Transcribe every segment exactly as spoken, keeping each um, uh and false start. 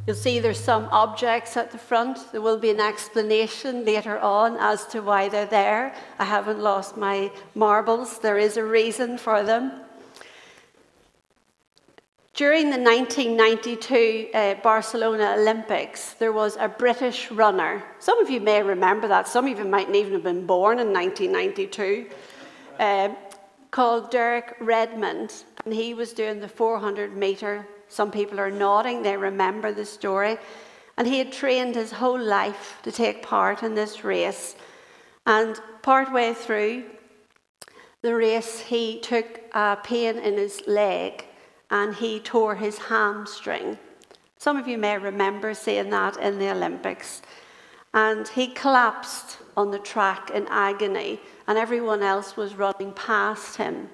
You'll see there's some objects at the front. There will be an explanation later on as to why they're there. I haven't lost my marbles. There is a reason for them. During the nineteen ninety-two uh, Barcelona Olympics, there was a British runner. Some of you may remember that. Some of you mightn't even have been born in nineteen ninety-two. Uh, called Derek Redmond. And he was doing the four hundred metre. Some people are nodding. They remember the story. And he had trained his whole life to take part in this race. And partway through the race, he took a pain in his leg. And he tore his hamstring. Some of you may remember seeing that in the Olympics. And he collapsed on the track in agony, and everyone else was running past him.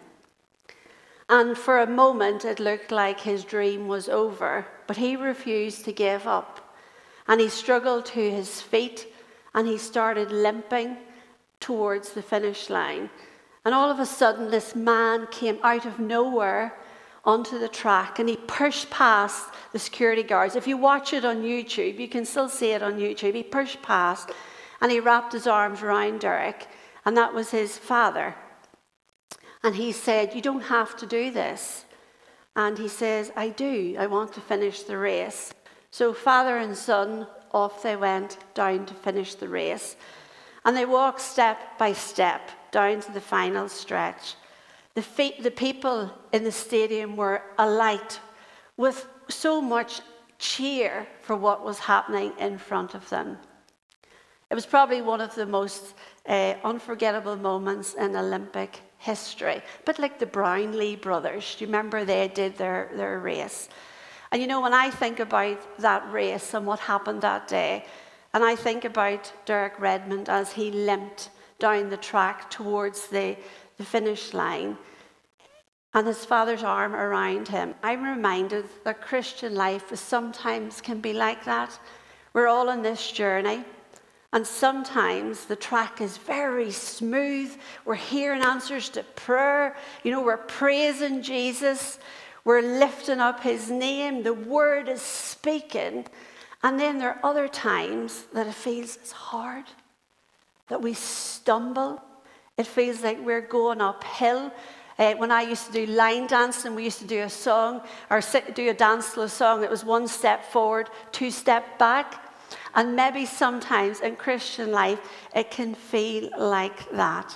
And for a moment, it looked like his dream was over, but he refused to give up. And he struggled to his feet, and he started limping towards the finish line. And all of a sudden, this man came out of nowhere onto the track, and he pushed past the security guards. If you watch it on YouTube, you can still see it on YouTube. He pushed past, and he wrapped his arms around Derek, and that was his father. And he said, "You don't have to do this." And he says, "I do. I want to finish the race." So father and son, off they went down to finish the race. And they walked step by step down to the final stretch. The, fe- the people in the stadium were alight with so much cheer for what was happening in front of them. It was probably one of the most uh, unforgettable moments in Olympic history. A bit like the Brownlee brothers. Do you remember they did their, their race? And you know, when I think about that race and what happened that day, and I think about Derek Redmond as he limped down the track towards the the finish line, and his father's arm around him, I'm reminded that Christian life is sometimes can be like that. We're all on this journey, and sometimes the track is very smooth. We're hearing answers to prayer. You know, we're praising Jesus. We're lifting up his name. The word is speaking. And then there are other times that it feels it's hard, that we stumble. It feels like we're going uphill. Uh, when I used to do line dancing, we used to do a song, or sit, do a dance to a song. It was one step forward, two step back. And maybe sometimes in Christian life, it can feel like that.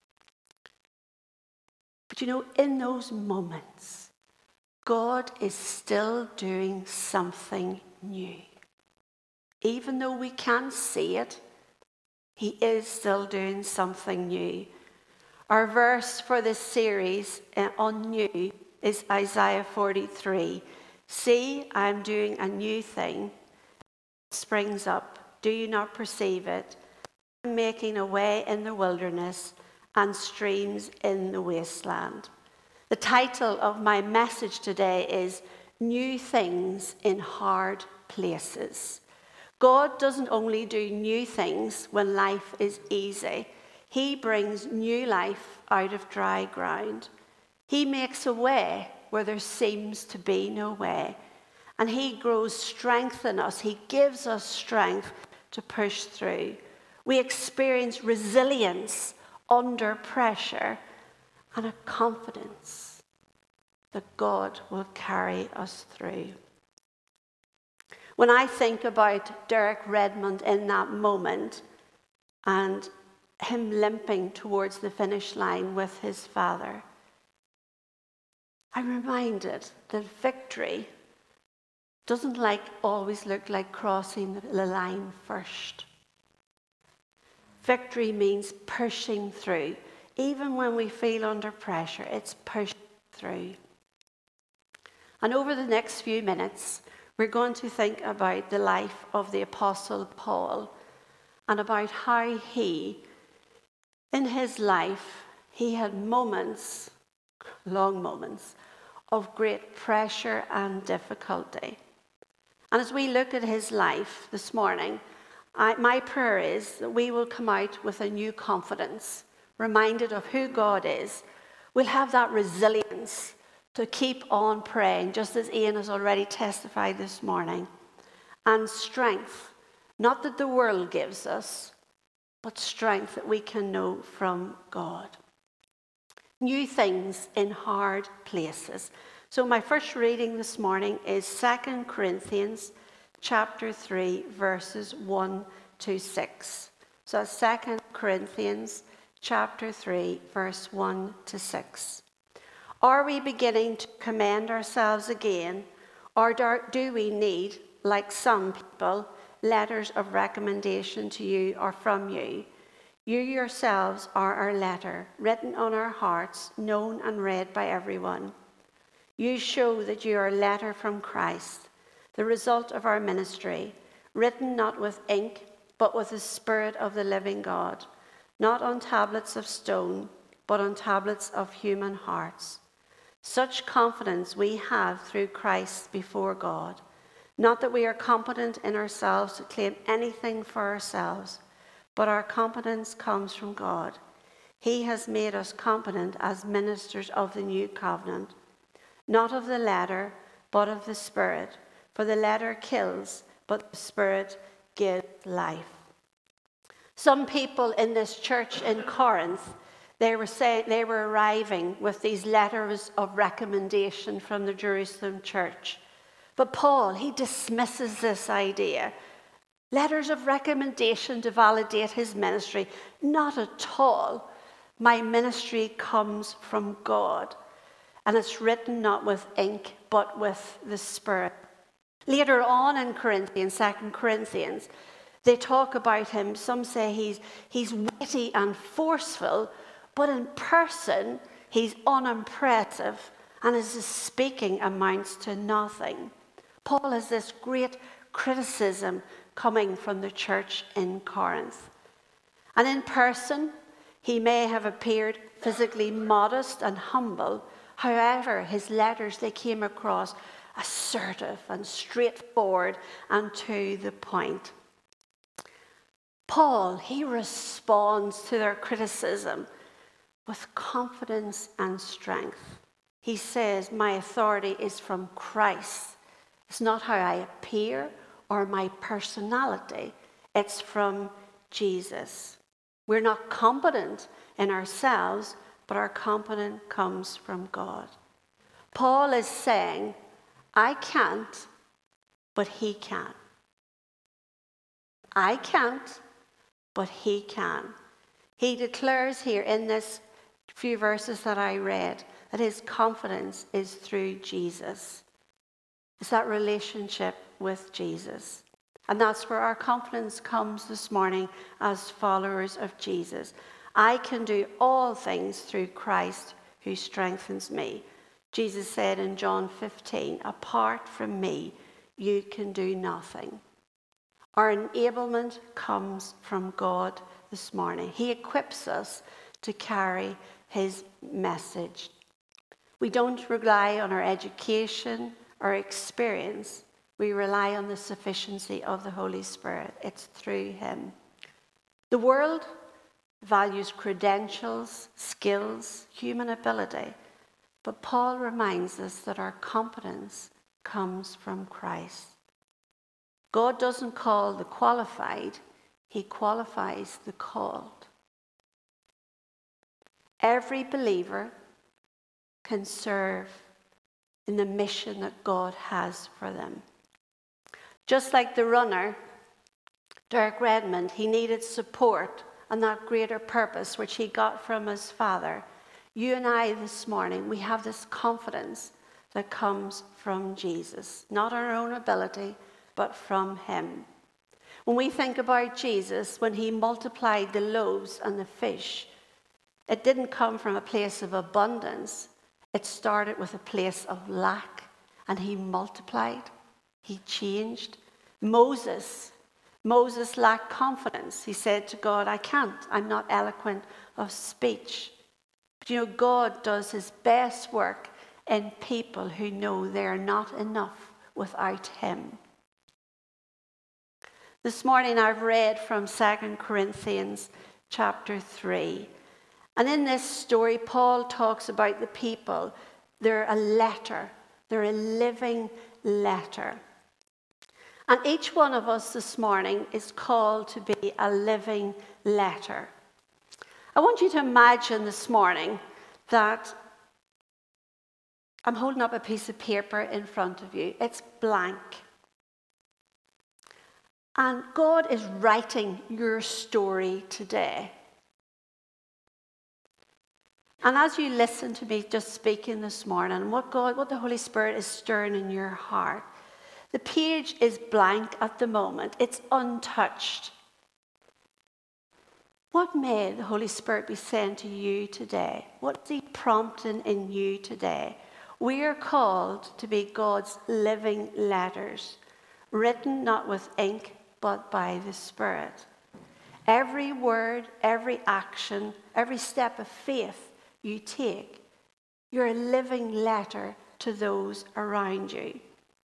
But you know, in those moments, God is still doing something new. Even though we can't see it, he is still doing something new. Our verse for this series on new is Isaiah forty-three. See, I'm doing a new thing. It springs up. Do you not perceive it? I'm making a way in the wilderness and streams in the wasteland. The title of my message today is New Things in Hard Places. God doesn't only do new things when life is easy. He brings new life out of dry ground. He makes a way where there seems to be no way. And he grows strength in us. He gives us strength to push through. We experience resilience under pressure and a confidence that God will carry us through. When I think about Derek Redmond in that moment and him limping towards the finish line with his father, I'm reminded that victory doesn't like always look like crossing the line first. Victory means pushing through. Even when we feel under pressure, it's pushing through. And over the next few minutes, we're going to think about the life of the Apostle Paul and about how he, in his life, he had moments, long moments, of great pressure and difficulty. And as we look at his life this morning, I, my prayer is that we will come out with a new confidence, reminded of who God is. We'll have that resilience to keep on praying, just as Ian has already testified this morning. and strength, not that the world gives us, but strength that we can know from God. New things in hard places. So my first reading this morning is Second Corinthians chapter three, verses one to six. So Second Corinthians chapter three, verse one to six. Are we beginning to commend ourselves again, or do we need, like some people, letters of recommendation to you or from you? You yourselves are our letter, written on our hearts, known and read by everyone. You show that you are a letter from Christ, the result of our ministry, written not with ink, but with the Spirit of the living God, not on tablets of stone, but on tablets of human hearts. Such confidence we have through Christ before God. Not that we are competent in ourselves to claim anything for ourselves, but our competence comes from God. He has made us competent as ministers of the new covenant, not of the letter, but of the Spirit. For the letter kills, but the Spirit gives life. Some people in this church in Corinth, they were saying they were arriving with these letters of recommendation from the Jerusalem church. But Paul, he dismisses this idea. Letters of recommendation to validate his ministry. Not at all. My ministry comes from God. And it's written not with ink, but with the Spirit. Later on in Corinthians, Second Corinthians, they talk about him. Some say he's, he's witty and forceful, but in person, he's unimpressive, and his speaking amounts to nothing. Paul has this great criticism coming from the church in Corinth. And in person, he may have appeared physically modest and humble. However, his letters, they came across assertive and straightforward and to the point. Paul, he responds to their criticism with confidence and strength. He says, my authority is from Christ. It's not how I appear or my personality. It's from Jesus. We're not competent in ourselves, but our competence comes from God. Paul is saying, I can't, but he can. I can't, but he can. He declares here in this few verses that I read that his confidence is through Jesus. It's that relationship with Jesus. And that's where our confidence comes this morning as followers of Jesus. I can do all things through Christ who strengthens me. Jesus said in John fifteen, apart from me, you can do nothing. Our enablement comes from God this morning. He equips us to carry his message. We don't rely on our education or experience. We rely on the sufficiency of the Holy Spirit. It's through him. The world values credentials, skills, human ability. But Paul reminds us that our competence comes from Christ. God doesn't call the qualified, he qualifies the called. Every believer can serve in the mission that God has for them. Just like the runner, Derek Redmond, he needed support and that greater purpose which he got from his father. You and I this morning, we have this confidence that comes from Jesus, not our own ability, but from him. When we think about Jesus, when he multiplied the loaves and the fish, it didn't come from a place of abundance. It started with a place of lack, and he multiplied. He changed. Moses, Moses lacked confidence. He said to God, I can't. I'm not eloquent of speech. But you know, God does his best work in people who know they're not enough without him. This morning I've read from Second Corinthians chapter three. And in this story, Paul talks about the people. They're a letter. They're a living letter. And each one of us this morning is called to be a living letter. I want you to imagine this morning that I'm holding up a piece of paper in front of you. It's blank. And God is writing your story today. And as you listen to me just speaking this morning, what God, what the Holy Spirit is stirring in your heart, the page is blank at the moment. It's untouched. What may the Holy Spirit be saying to you today? What's He prompting in you today? We are called to be God's living letters, written not with ink, but by the Spirit. Every word, every action, every step of faith you take, you're a living letter to those around you.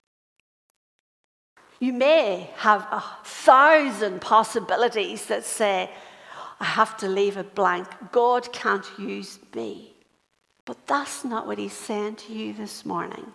You may have a thousand possibilities that say, I have to leave it blank. God can't use me. But that's not what He's saying to you this morning.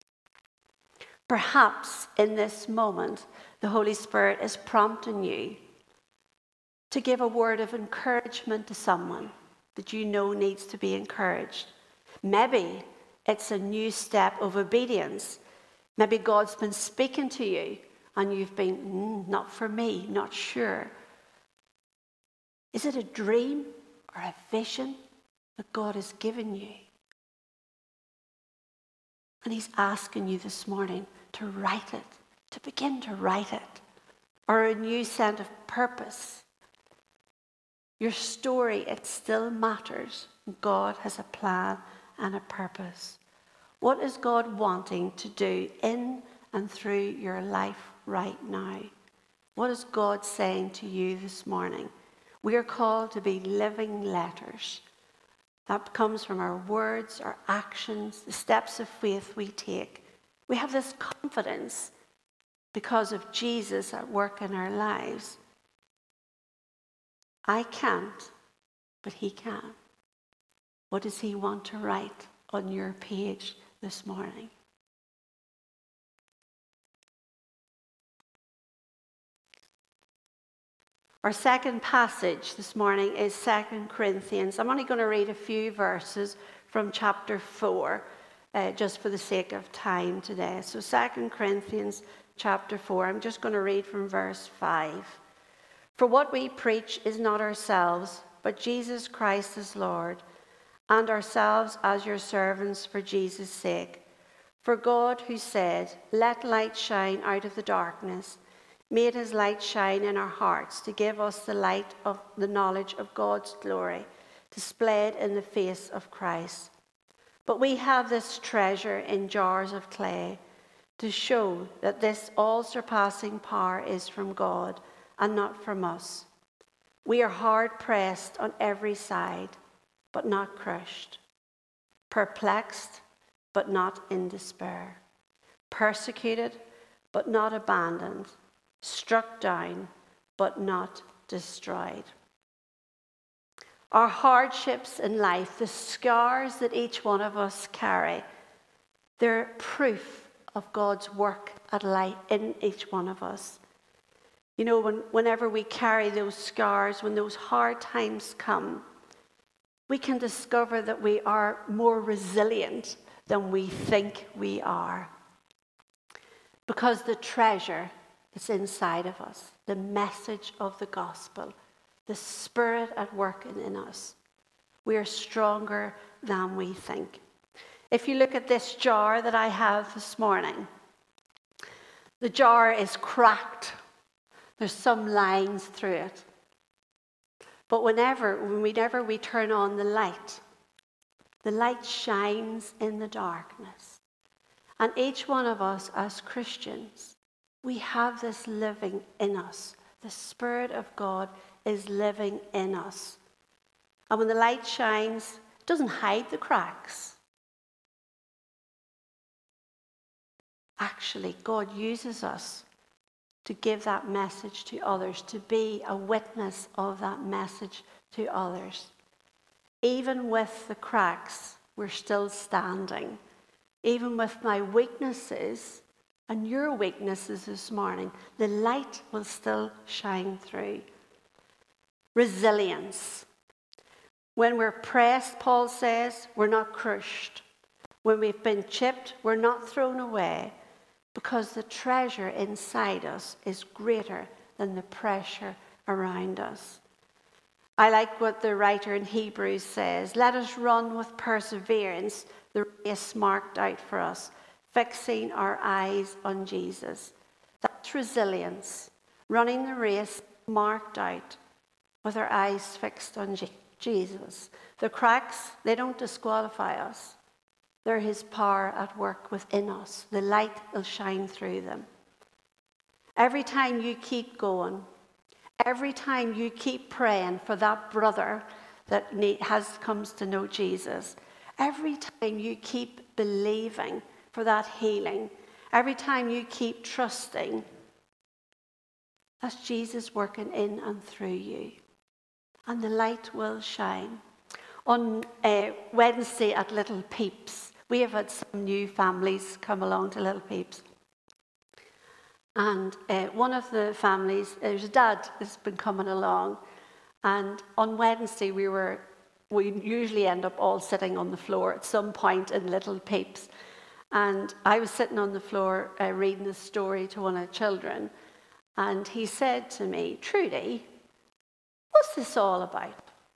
Perhaps in this moment, the Holy Spirit is prompting you to give a word of encouragement to someone that you know needs to be encouraged. Maybe it's a new step of obedience. Maybe God's been speaking to you and you've been, mm, not for me, not sure. Is it a dream or a vision that God has given you? And He's asking you this morning to write it, to begin to write it, or a new sense of purpose. Your story, it still matters. God has a plan and a purpose. What is God wanting to do in and through your life right now? What is God saying to you this morning? We are called to be living letters. That comes from our words, our actions, the steps of faith we take. We have this confidence because of Jesus at work in our lives. I can't, but He can. What does He want to write on your page this morning? Our second passage this morning is Second Corinthians. I'm only going to read a few verses from chapter four, uh, just for the sake of time today. So Second Corinthians chapter four, I'm just going to read from verse five. For what we preach is not ourselves, but Jesus Christ as Lord, and ourselves as your servants for Jesus' sake. For God, who said, let light shine out of the darkness, made His light shine in our hearts to give us the light of the knowledge of God's glory, displayed in the face of Christ. But we have this treasure in jars of clay to show that this all-surpassing power is from God and not from us. We are hard pressed on every side, but not crushed, perplexed, but not in despair, persecuted, but not abandoned, struck down, but not destroyed. Our hardships in life, the scars that each one of us carry, they're proof of God's work at life in each one of us. You know, when, whenever we carry those scars, when those hard times come, we can discover that we are more resilient than we think we are. Because the treasure is inside of us, the message of the gospel, the Spirit at work in us. We are stronger than we think. If you look at this jar that I have this morning, the jar is cracked. There's some lines through it. But whenever, whenever we turn on the light, the light shines in the darkness. And each one of us as Christians, we have this living in us. The Spirit of God is living in us. And when the light shines, it doesn't hide the cracks. Actually, God uses us to give that message to others, to be a witness of that message to others. Even with the cracks, we're still standing. Even with my weaknesses, and your weaknesses this morning, the light will still shine through. Resilience. When we're pressed, Paul says, we're not crushed. When we've been chipped, we're not thrown away, because the treasure inside us is greater than the pressure around us. I like what the writer in Hebrews says, let us run with perseverance the race marked out for us, fixing our eyes on Jesus. That's resilience, running the race marked out with our eyes fixed on Je- Jesus. The cracks, they don't disqualify us. They're his power at work within us. The light will shine through them. Every time you keep going, every time you keep praying for that brother that has comes to know Jesus, every time you keep believing for that healing, every time you keep trusting, that's Jesus working in and through you. And the light will shine. On uh, Wednesday at Little Peeps, we have had some new families come along to Little Peeps. And uh, one of the families, there's a dad that's been coming along. And on Wednesday, we were, we usually end up all sitting on the floor at some point in Little Peeps. And I was sitting on the floor uh, reading a story to one of the children. And he said to me, Trudy, what's this all about?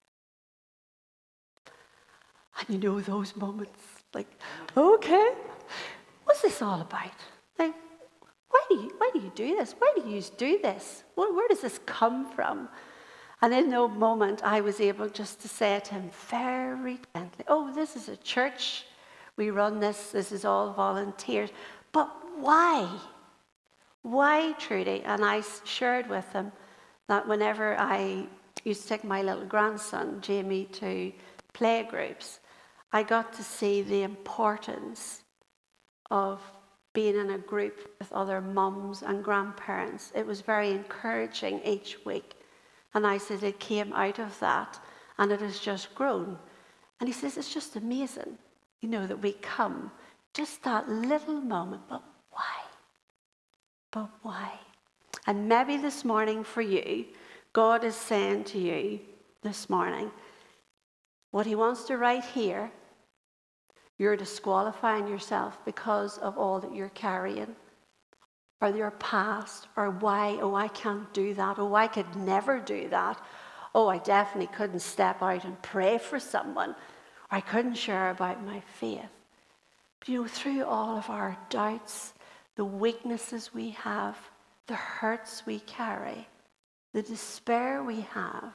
And you know those moments, like, okay, what's this all about? Like, why do you, why do you do this? Why do you do this? Well, where does this come from? And in no moment, I was able just to say to him very gently, oh, this is a church. We run this. This is all volunteers. But why? Why, Trudy? And I shared with him that whenever I used to take my little grandson, Jamie, to playgroups, I got to see the importance of being in a group with other mums and grandparents. It was very encouraging each week. And I said it came out of that, and it has just grown. And he says, it's just amazing, you know, that we come, just that little moment, but why? But why? And maybe this morning for you, God is saying to you this morning, what he wants to write here, you're disqualifying yourself because of all that you're carrying, or your past, or why, oh, I can't do that, oh, I could never do that, oh, I definitely couldn't step out and pray for someone, or I couldn't share about my faith. But you know, through all of our doubts, the weaknesses we have, the hurts we carry, the despair we have,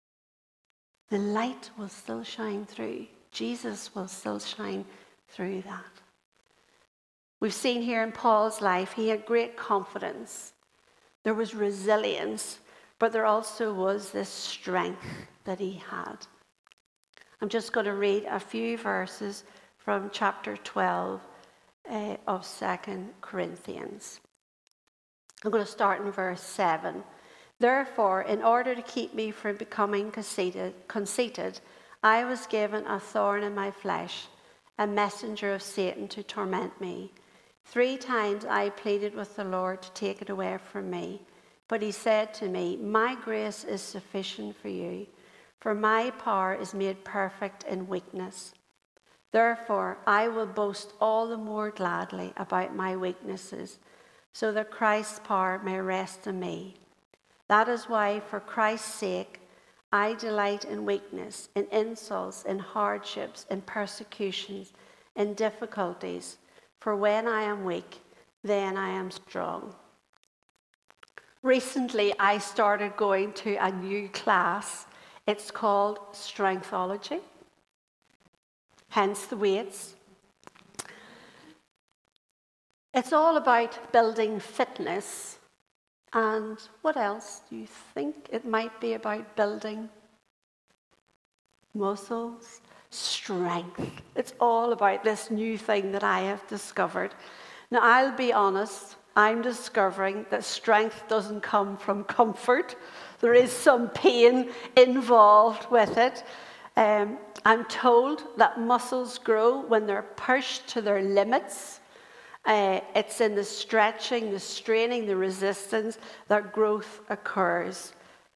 the light will still shine through. Jesus will still shine through that. We've seen here in Paul's life, he had great confidence. There was resilience, but there also was this strength that he had. I'm just going to read a few verses from chapter twelve uh, of Second Corinthians. I'm going to start in verse seven. Therefore, in order to keep me from becoming conceited, conceited, I was given a thorn in my flesh, a messenger of Satan to torment me. Three times I pleaded with the Lord to take it away from me. But he said to me, my grace is sufficient for you, for my power is made perfect in weakness. Therefore, I will boast all the more gladly about my weaknesses, so that Christ's power may rest in me. That is why, for Christ's sake, I delight in weakness, in insults, in hardships, in persecutions, in difficulties. For when I am weak, then I am strong. Recently, I started going to a new class. It's called Strengthology, hence the weights. It's all about building fitness. And what else do you think? It might be about building muscles, strength. It's all about this new thing that I have discovered. Now, I'll be honest, I'm discovering that strength doesn't come from comfort. There is some pain involved with it. Um, I'm told that muscles grow when they're pushed to their limits. Uh, it's in the stretching, the straining, the resistance that growth occurs.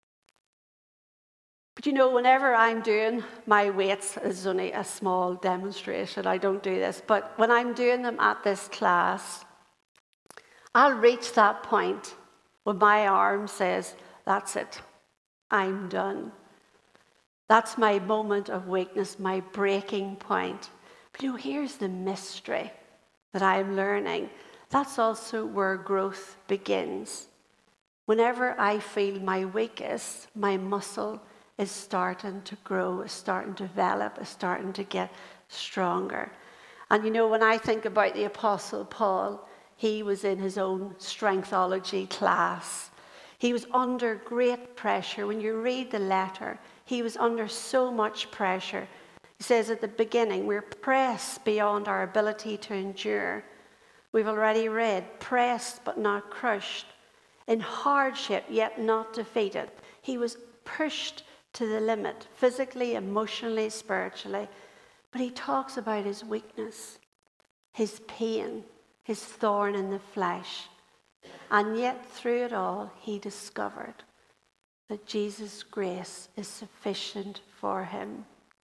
But you know, whenever I'm doing my weights, this is only a small demonstration, I don't do this, but when I'm doing them at this class, I'll reach that point when my arm says, that's it, I'm done. That's my moment of weakness, my breaking point. But you know, here's the mystery that I'm learning. That's also where growth begins. Whenever I feel my weakest, my muscle is starting to grow, is starting to develop, is starting to get stronger. And you know, when I think about the Apostle Paul, he was in his own strengthology class. He was under great pressure. When you read the letter, he was under so much pressure. He says at the beginning, we're pressed beyond our ability to endure. We've already read, pressed but not crushed. In hardship, yet not defeated. He was pushed to the limit, physically, emotionally, spiritually. But he talks about his weakness, his pain, his thorn in the flesh. And yet through it all, he discovered that Jesus' grace is sufficient for him.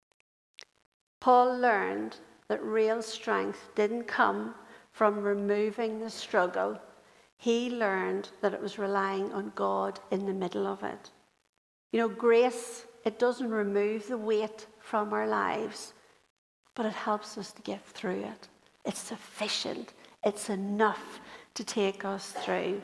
Paul learned that real strength didn't come from removing the struggle. He learned that it was relying on God in the middle of it. You know, grace, it doesn't remove the weight from our lives, but it helps us to get through it. It's sufficient. It's enough to take us through.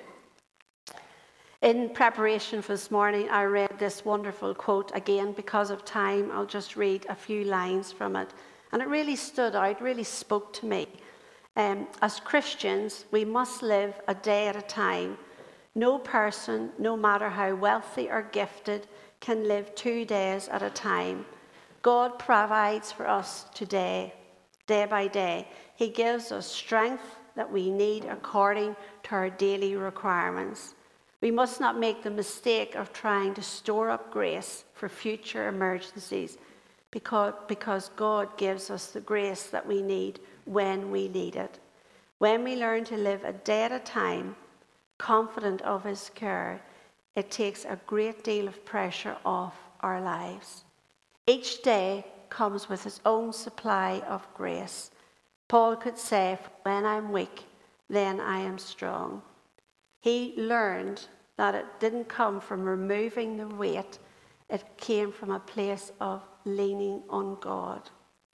In preparation for this morning, I read this wonderful quote. Again, because of time, I'll just read a few lines from it. And it really stood out, really spoke to me. Um, as Christians, we must live a day at a time. No person, no matter how wealthy or gifted, can live two days at a time. God provides for us today, day by day. He gives us strength that we need according to our daily requirements. We must not make the mistake of trying to store up grace for future emergencies, because, because God gives us the grace that we need when we need it. When we learn to live a day at a time, confident of his care, it takes a great deal of pressure off our lives. Each day comes with its own supply of grace. Paul could say, when I'm weak, then I am strong. He learned that it didn't come from removing the weight, it came from a place of leaning on God.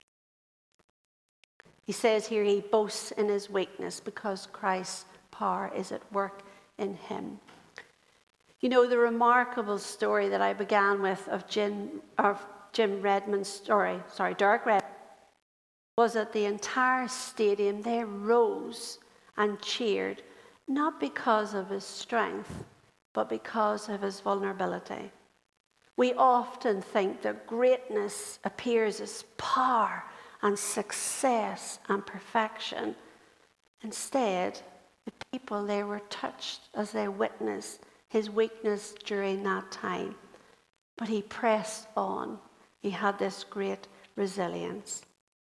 He says here he boasts in his weakness because Christ's power is at work in him. You know, the remarkable story that I began with of Jim, of Jim Redmond's story, sorry, Derek Redmond, was that the entire stadium, they rose and cheered, not because of his strength, but because of his vulnerability. We often think that greatness appears as power and success and perfection. Instead, the people, they were touched as they witnessed his weakness during that time. But he pressed on. He had this great resilience.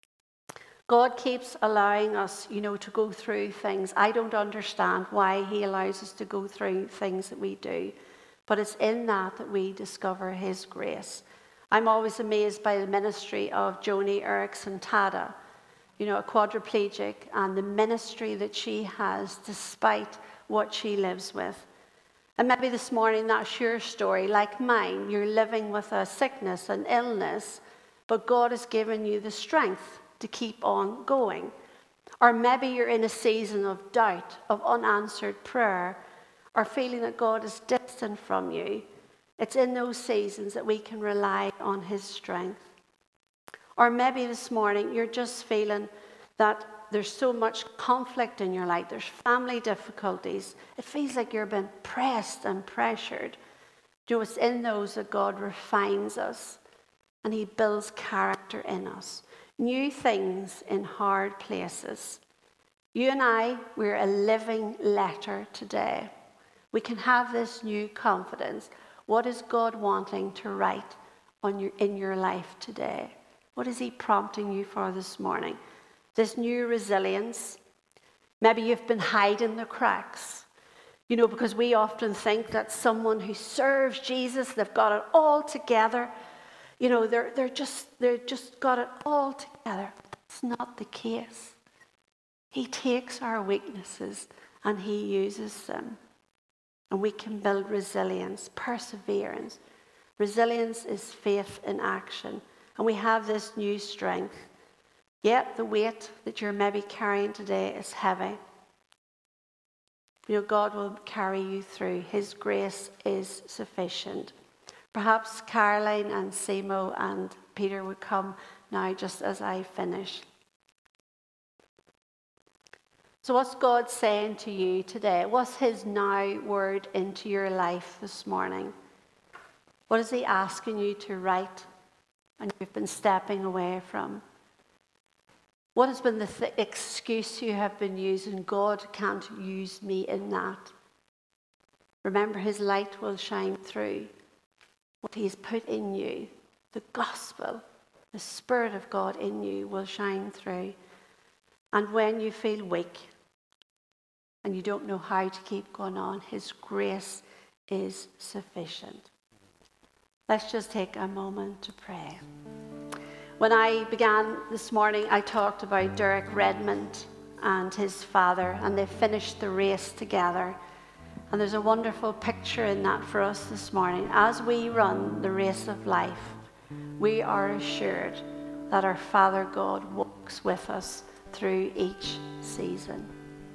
God keeps allowing us, you know, to go through things. I don't understand why he allows us to go through things that we do. But it's in that that we discover his grace. I'm always amazed by the ministry of Joni Eareckson Tada, you know, a quadriplegic, and the ministry that she has despite what she lives with. And maybe this morning that's your story, like mine. You're living with a sickness, an illness, but God has given you the strength to keep on going. Or maybe you're in a season of doubt, of unanswered prayer, or feeling that God is distant from you. It's in those seasons that we can rely on his strength. Or maybe this morning you're just feeling that there's so much conflict in your life. There's family difficulties. It feels like you're being pressed and pressured. You know, it's in those that God refines us and he builds character in us. New things in hard places. You and I, we're a living letter today. We can have this new confidence. What is God wanting to write on your, in your life today? What is he prompting you for this morning? This new resilience. Maybe you've been hiding the cracks. You know, because we often think that someone who serves Jesus, they've got it all together. You know, they're they're just they're just got it all together. It's not the case. He takes our weaknesses and he uses them. And we can build resilience, perseverance. Resilience is faith in action. And we have this new strength. Yet the weight that you're maybe carrying today is heavy. You know, God will carry you through. His grace is sufficient. Perhaps Caroline and Simo and Peter would come now just as I finish. So what's God saying to you today? What's his now word into your life this morning? What is he asking you to write and you've been stepping away from? What has been the th- excuse you have been using? God can't use me in that. Remember, his light will shine through. What he's put in you, the gospel, the Spirit of God in you will shine through. And when you feel weak and you don't know how to keep going on, his grace is sufficient. Let's just take a moment to pray. When I began this morning, I talked about Derek Redmond and his father, and they finished the race together. And there's a wonderful picture in that for us this morning. As we run the race of life, we are assured that our Father God walks with us through each season.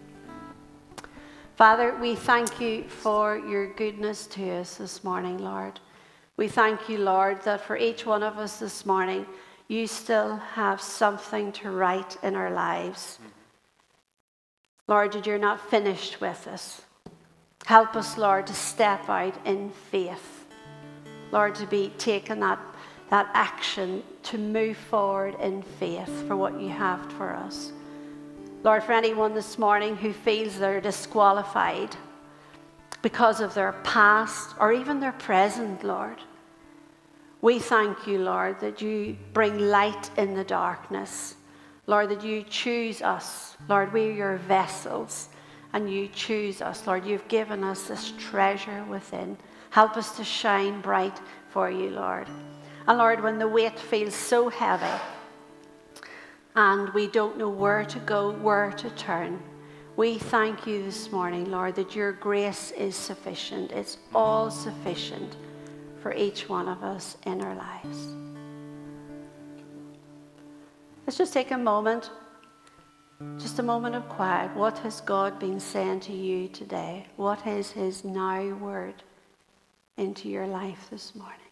Father, we thank you for your goodness to us this morning, Lord. We thank you, Lord, that for each one of us this morning, you still have something to write in our lives. Lord, that you're not finished with us. Help us, Lord, to step out in faith. Lord, to be taking that, that action to move forward in faith for what you have for us. Lord, for anyone this morning who feels they're disqualified because of their past or even their present, Lord, we thank you, Lord, that you bring light in the darkness. Lord, that you choose us. Lord, we're your vessels and you choose us. Lord, you've given us this treasure within. Help us to shine bright for you, Lord. And Lord, when the weight feels so heavy and we don't know where to go, where to turn, we thank you this morning, Lord, that your grace is sufficient. It's all sufficient for each one of us in our lives. Let's just take a moment, just a moment of quiet. What has God been saying to you today? What is his now word into your life this morning?